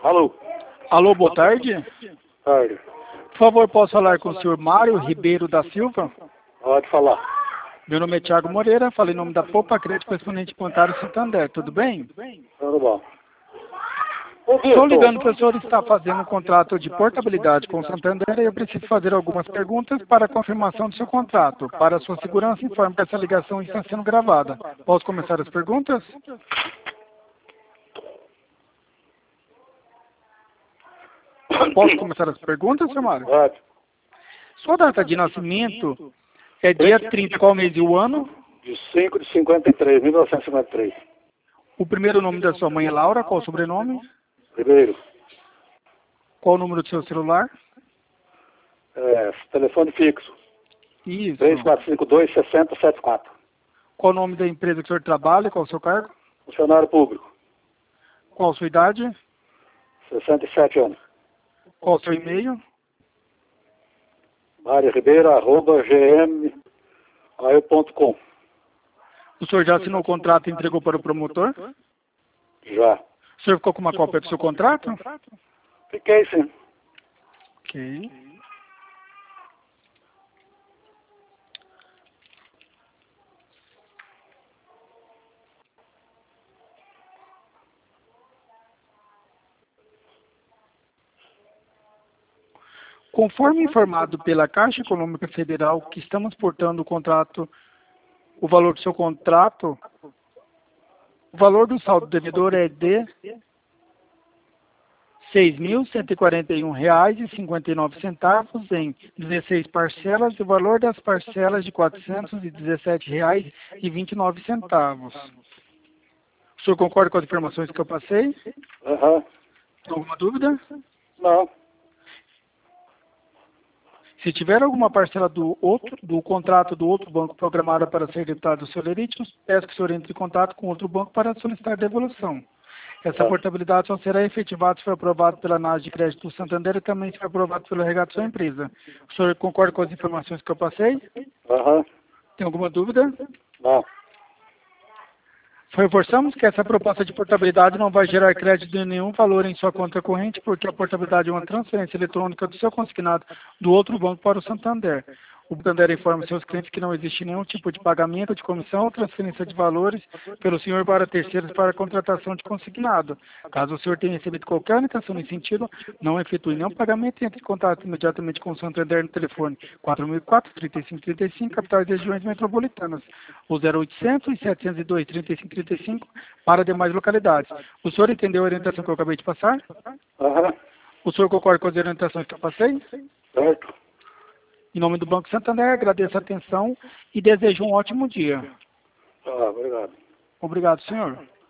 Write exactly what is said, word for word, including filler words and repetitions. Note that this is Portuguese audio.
Alô? Alô, boa tarde. Tarde. Por favor, posso falar com o senhor Mário Ribeiro da Silva? Pode falar. Meu nome é Thiago Moreira, falo em nome da Poupa Crédito Correspondente Bancário Santander, tudo bem? Tudo bom. Estou ligando para o senhor estar fazendo um contrato de portabilidade com o Santander e eu preciso fazer algumas perguntas para a confirmação do seu contrato. Para a sua segurança, informe que essa ligação está sendo gravada. Posso começar as perguntas? Posso começar as perguntas, senhor Mário? Pode. Sua data de nascimento é dia trinta, qual mês e o ano? De cinco de cinquenta e três, mil novecentos e cinquenta e três. O primeiro nome da sua mãe é Laura, qual o sobrenome? Ribeiro. Qual o número do seu celular? É, telefone fixo. Isso. três quatro cinco dois, seis zero sete quatro. Qual o nome da empresa que o senhor trabalha? Qual o seu cargo? Funcionário público. Qual a sua idade? sessenta e sete anos. Qual o seu e-mail? Mário Ribeiro, arroba gmail ponto com. O senhor já assinou o contrato e entregou para o promotor? Já. O senhor ficou com uma cópia do seu contrato? Fiquei sim. Ok. Conforme informado pela Caixa Econômica Federal que estamos portando o contrato, o valor do seu contrato, o valor do saldo devedor é de seis mil cento e quarenta e um reais e cinquenta e nove centavos em dezesseis parcelas e o valor das parcelas de quatrocentos e dezessete reais e vinte e nove centavos. O senhor concorda com as informações que eu passei? Aham. Tem alguma dúvida? Não. Se tiver alguma parcela do outro, do contrato do outro banco programada para ser debitada do seu lerite, peço que o senhor entre em contato com outro banco para solicitar devolução. Essa Tá. portabilidade só será efetivada se for aprovado pela análise de crédito do Santander e também se for aprovado pelo R H da sua empresa. O senhor concorda com as informações que eu passei? Aham. Tem alguma dúvida? Não. Reforçamos que essa proposta de portabilidade não vai gerar crédito de nenhum valor em sua conta corrente, porque a portabilidade é uma transferência eletrônica do seu consignado do outro banco para o Santander. O Santander informa seus clientes que não existe nenhum tipo de pagamento de comissão ou transferência de valores pelo senhor para terceiros para a contratação de consignado. Caso o senhor tenha recebido qualquer orientação nesse sentido, não efetue nenhum pagamento e entre em contato imediatamente com o Santander no telefone quatro mil e quatro, trinta e cinco trinta e cinco, capitais e regiões metropolitanas, ou zero oitocentos, setecentos e dois, trinta e cinco trinta e cinco para demais localidades. O senhor entendeu a orientação que eu acabei de passar? Aham. O senhor concorda com as orientações que eu passei? Certo. Em nome do Banco Santander, agradeço a atenção e desejo um ótimo dia. Tá, obrigado. Obrigado, senhor.